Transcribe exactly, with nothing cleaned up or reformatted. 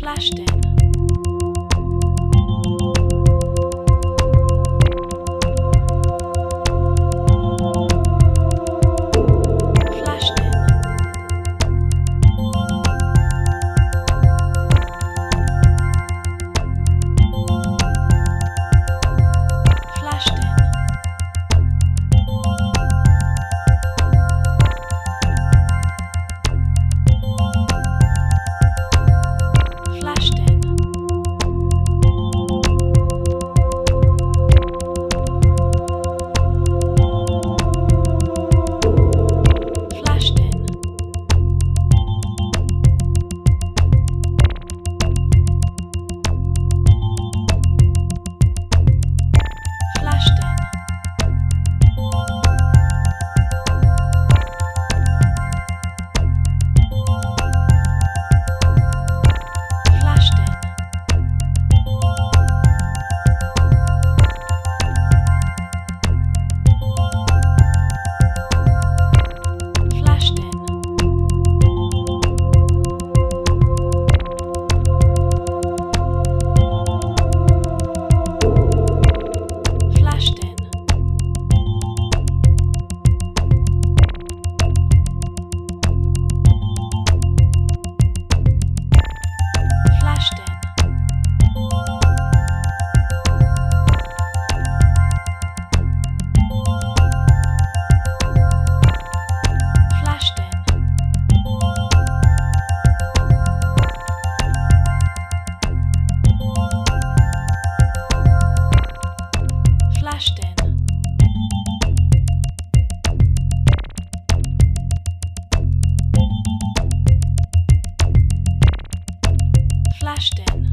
Flashed in. Flashed in. Flashed in. Flashed in. Flashed in. Flashed in. Flashed in. Flashed in. Flashed in. Flashed in. Flashed in. Flashed in. Flashed in.